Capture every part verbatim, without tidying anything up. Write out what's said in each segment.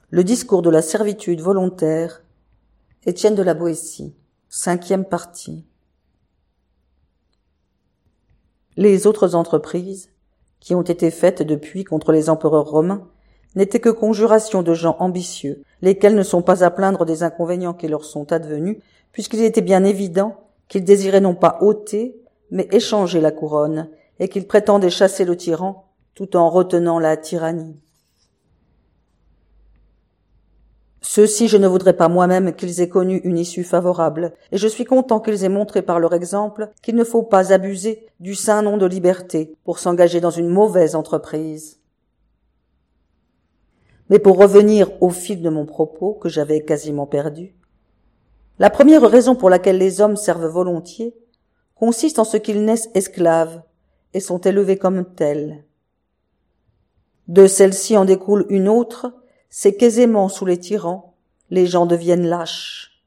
Le discours de la servitude volontaire, Étienne de la Boétie, cinquième partie. Les autres entreprises, qui ont été faites depuis contre les empereurs romains, n'étaient que conjurations de gens ambitieux, lesquels ne sont pas à plaindre des inconvénients qui leur sont advenus, puisqu'il était bien évident qu'ils désiraient non pas ôter, mais échanger la couronne, et qu'ils prétendaient chasser le tyran, tout en retenant la tyrannie. Ceux-ci, je ne voudrais pas moi-même qu'ils aient connu une issue favorable, et je suis content qu'ils aient montré par leur exemple qu'il ne faut pas abuser du saint nom de liberté pour s'engager dans une mauvaise entreprise. Mais pour revenir au fil de mon propos, que j'avais quasiment perdu, la première raison pour laquelle les hommes servent volontiers consiste en ce qu'ils naissent esclaves et sont élevés comme tels. De celle-ci en découle une autre, c'est qu'aisément sous les tyrans, les gens deviennent lâches.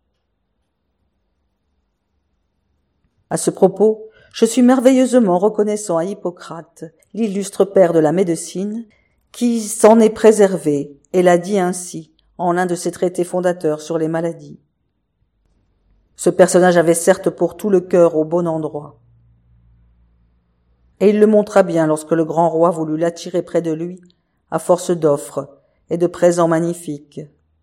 À ce propos, je suis merveilleusement reconnaissant à Hippocrate, l'illustre père de la médecine, qui s'en est préservé et l'a dit ainsi en l'un de ses traités fondateurs sur les maladies. Ce personnage avait certes pour tout le cœur au bon endroit. Et il le montra bien lorsque le grand roi voulut l'attirer près de lui, à force d'offres et de présents magnifiques.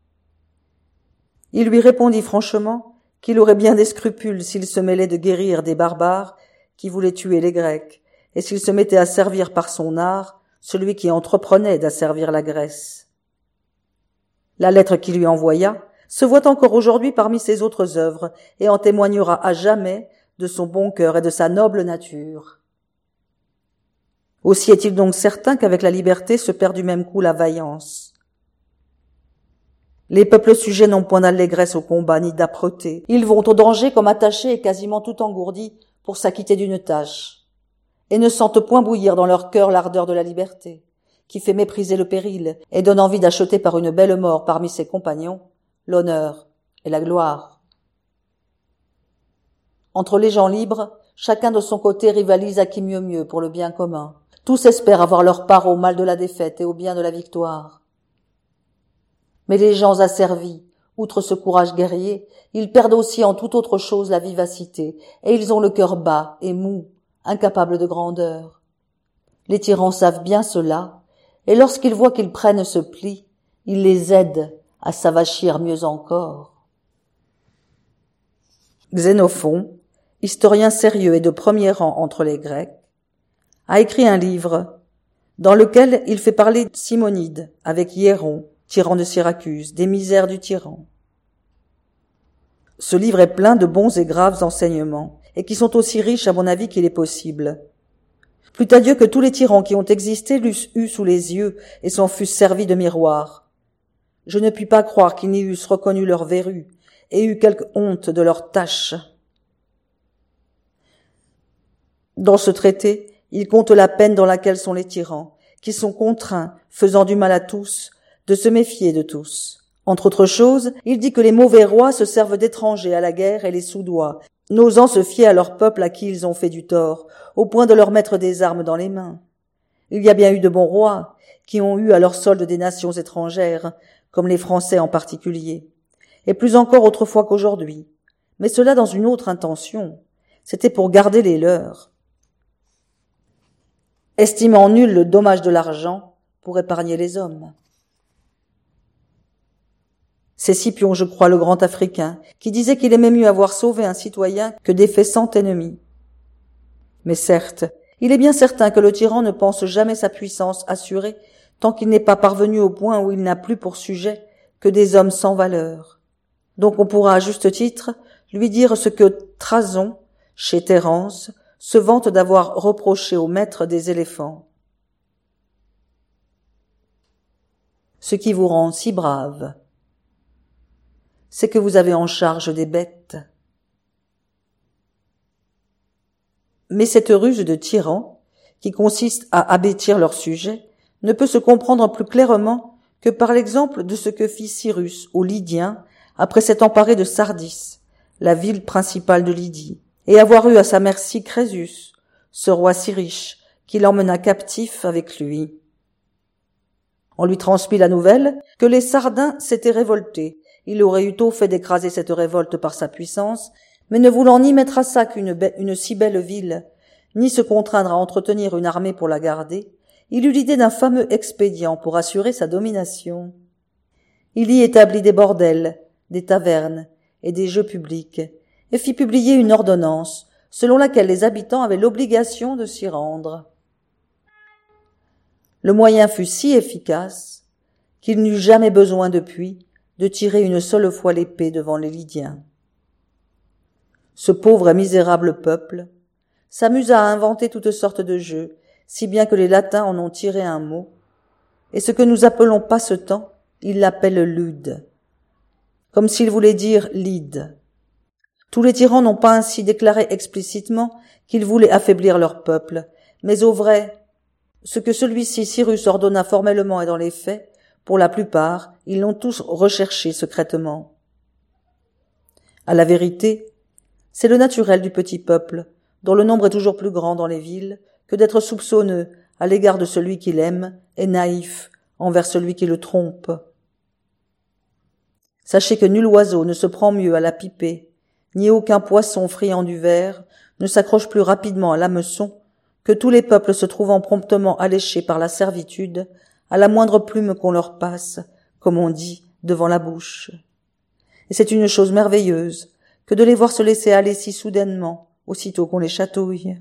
Il lui répondit franchement qu'il aurait bien des scrupules s'il se mêlait de guérir des barbares qui voulaient tuer les Grecs, et s'il se mettait à servir par son art celui qui entreprenait d'asservir la Grèce. La lettre qu'il lui envoya se voit encore aujourd'hui parmi ses autres œuvres, et en témoignera à jamais de son bon cœur et de sa noble nature. Aussi est-il donc certain qu'avec la liberté se perd du même coup la vaillance. Les peuples sujets n'ont point d'allégresse au combat ni d'âpreté. Ils vont au danger comme attachés et quasiment tout engourdis pour s'acquitter d'une tâche, et ne sentent point bouillir dans leur cœur l'ardeur de la liberté, qui fait mépriser le péril et donne envie d'acheter par une belle mort parmi ses compagnons l'honneur et la gloire. Entre les gens libres, chacun de son côté rivalise à qui mieux mieux pour le bien commun. Tous espèrent avoir leur part au mal de la défaite et au bien de la victoire. Mais les gens asservis, outre ce courage guerrier, ils perdent aussi en toute autre chose la vivacité, et ils ont le cœur bas et mou, incapables de grandeur. Les tyrans savent bien cela, et lorsqu'ils voient qu'ils prennent ce pli, ils les aident à s'avachir mieux encore. Xénophon, historien sérieux et de premier rang entre les Grecs, a écrit un livre dans lequel il fait parler Simonide avec Hiéron, tyran de Syracuse, des misères du tyran. Ce livre est plein de bons et graves enseignements, et qui sont aussi riches à mon avis qu'il est possible. Plût à Dieu que tous les tyrans qui ont existé l'eussent eu sous les yeux et s'en fussent servis de miroir. Je ne puis pas croire qu'ils n'y eussent reconnu leur verrue et eu quelque honte de leur tâche. Dans ce traité, il compte la peine dans laquelle sont les tyrans, qui sont contraints, faisant du mal à tous, de se méfier de tous. Entre autres choses, il dit que les mauvais rois se servent d'étrangers à la guerre et les soudoient, n'osant se fier à leur peuple à qui ils ont fait du tort, au point de leur mettre des armes dans les mains. Il y a bien eu de bons rois, qui ont eu à leur solde des nations étrangères, comme les Français en particulier, et plus encore autrefois qu'aujourd'hui, mais cela dans une autre intention, c'était pour garder les leurs. Estimant nul le dommage de l'argent pour épargner les hommes. C'est Scipion, je crois, le grand Africain, qui disait qu'il aimait mieux avoir sauvé un citoyen que défait cent ennemis. Mais certes, il est bien certain que le tyran ne pense jamais sa puissance assurée tant qu'il n'est pas parvenu au point où il n'a plus pour sujet que des hommes sans valeur. Donc on pourra à juste titre lui dire ce que Thrason, chez Terence, se vante d'avoir reproché au maître des éléphants. Ce qui vous rend si brave, c'est que vous avez en charge des bêtes. Mais cette ruse de tyran, qui consiste à abêtir leur sujet, ne peut se comprendre plus clairement que par l'exemple de ce que fit Cyrus aux Lydiens après s'être emparé de Sardis, la ville principale de Lydie, et avoir eu à sa merci Crésus, ce roi si riche, qui l'emmena captif avec lui. On lui transmit la nouvelle que les Sardins s'étaient révoltés. Il aurait eu tôt fait d'écraser cette révolte par sa puissance, mais ne voulant ni mettre à sac une, une si belle ville, ni se contraindre à entretenir une armée pour la garder, il eut l'idée d'un fameux expédient pour assurer sa domination. Il y établit des bordels, des tavernes et des jeux publics, et fit publier une ordonnance selon laquelle les habitants avaient l'obligation de s'y rendre. Le moyen fut si efficace qu'il n'eut jamais besoin depuis de tirer une seule fois l'épée devant les Lydiens. Ce pauvre et misérable peuple s'amusa à inventer toutes sortes de jeux, si bien que les Latins en ont tiré un mot, et ce que nous appelons passe-temps, ils l'appellent lude, comme s'il voulait dire lide. Tous les tyrans n'ont pas ainsi déclaré explicitement qu'ils voulaient affaiblir leur peuple, mais au vrai, ce que celui-ci Cyrus ordonna formellement et dans les faits, pour la plupart, ils l'ont tous recherché secrètement. À la vérité, c'est le naturel du petit peuple, dont le nombre est toujours plus grand dans les villes, que d'être soupçonneux à l'égard de celui qu'il aime et naïf envers celui qui le trompe. Sachez que nul oiseau ne se prend mieux à la pipée, ni aucun poisson friand du ver ne s'accroche plus rapidement à l'hameçon que tous les peuples se trouvant promptement alléchés par la servitude à la moindre plume qu'on leur passe, comme on dit, devant la bouche. Et c'est une chose merveilleuse que de les voir se laisser aller si soudainement, aussitôt qu'on les chatouille.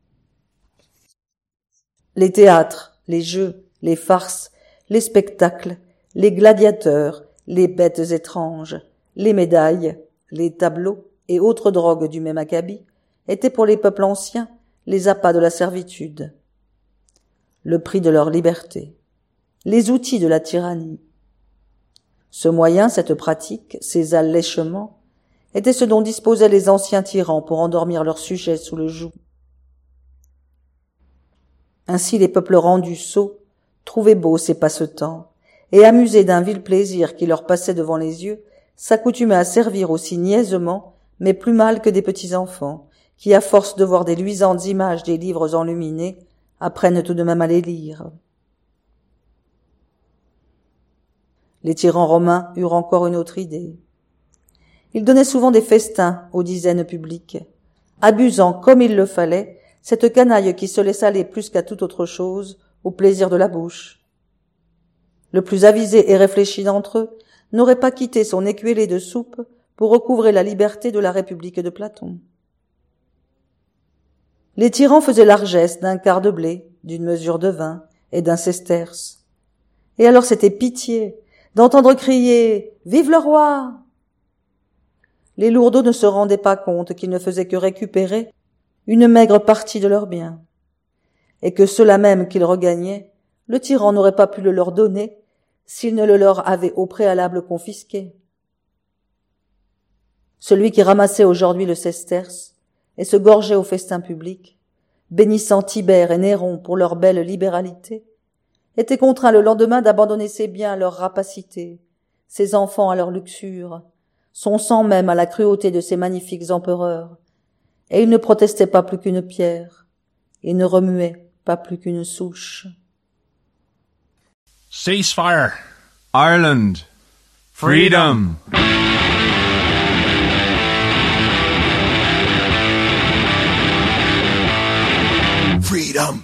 Les théâtres, les jeux, les farces, les spectacles, les gladiateurs, les bêtes étranges, les médailles, les tableaux et autres drogues du même acabit étaient pour les peuples anciens les appâts de la servitude, le prix de leur liberté, les outils de la tyrannie. Ce moyen, cette pratique, ces allèchements, étaient ce dont disposaient les anciens tyrans pour endormir leurs sujets sous le joug. Ainsi les peuples rendus sots trouvaient beaux ces passe-temps, et amusés d'un vil plaisir qui leur passait devant les yeux, s'accoutumaient à servir aussi niaisement, mais plus mal que des petits enfants, qui, à force de voir des luisantes images des livres enluminés, apprennent tout de même à les lire. Les tyrans romains eurent encore une autre idée. Ils donnaient souvent des festins aux dizaines publiques, abusant, comme il le fallait, cette canaille qui se laisse aller plus qu'à toute autre chose au plaisir de la bouche. Le plus avisé et réfléchi d'entre eux n'aurait pas quitté son écuellée de soupe pour recouvrer la liberté de la République de Platon. Les tyrans faisaient largesse d'un quart de blé, d'une mesure de vin et d'un sesterce. Et alors c'était pitié d'entendre crier « Vive le roi !» Les lourdeaux ne se rendaient pas compte qu'ils ne faisaient que récupérer une maigre partie de leurs biens, et que ceux-là même qu'ils regagnaient, le tyran n'aurait pas pu le leur donner s'il ne le leur avait au préalable confisqué. Celui qui ramassait aujourd'hui le sesterce et se gorgeait au festin public, bénissant Tibère et Néron pour leur belle libéralité, était contraint le lendemain d'abandonner ses biens à leur rapacité, ses enfants à leur luxure, son sang même à la cruauté de ces magnifiques empereurs, et il ne protestait pas plus qu'une pierre, il ne remuait pas plus qu'une souche. Ceasefire! Ireland! Freedom! Freedom!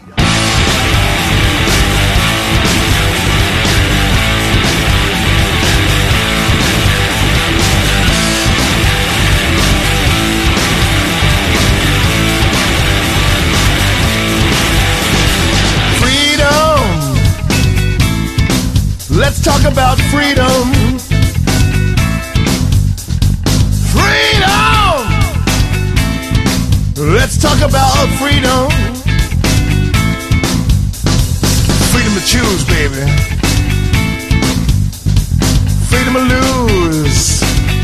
Let's talk about freedom. Freedom! Let's talk about freedom. Freedom to choose, baby. Freedom to lose.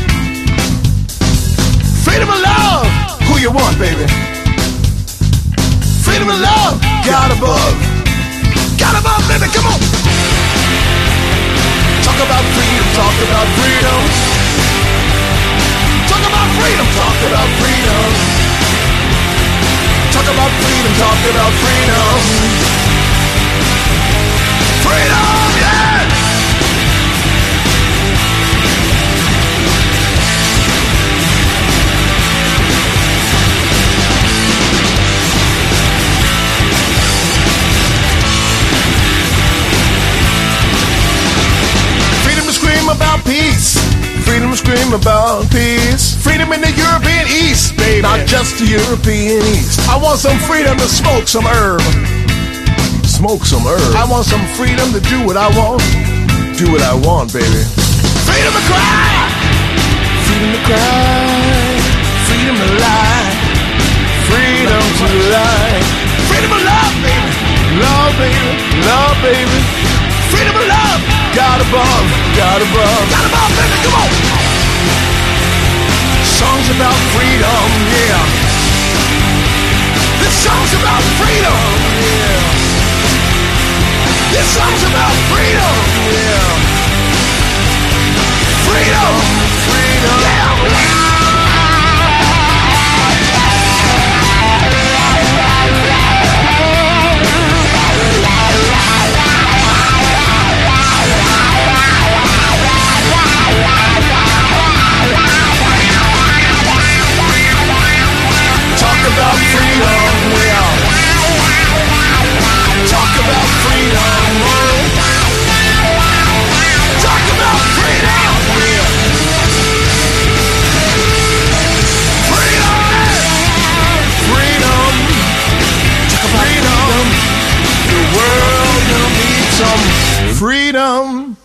Freedom to love who you want, baby. Freedom to love God above. God above, baby, come on. Talk about freedom, talk about freedom. Talk about freedom, talk about freedom. Talk about freedom, talk about freedom. Freedom, yeah! about peace. Freedom scream about peace. Freedom in the European East, baby. Not just the European East. I want some freedom to smoke some herb. Smoke some herb. I want some freedom to do what I want. Do what I want, baby. Freedom to cry. Freedom to cry. Freedom to lie. Freedom to lie. Freedom of love, baby. Love, baby. Love, baby. Freedom of love. God above. God above. God above, baby. Come on. Songs about freedom, yeah. This song's about freedom, yeah. This song's about freedom, yeah. Freedom, freedom, yeah. Talk about freedom, yeah. Talk about freedom, yeah. Talk about freedom, yeah. Freedom, freedom, freedom. The world needs some freedom.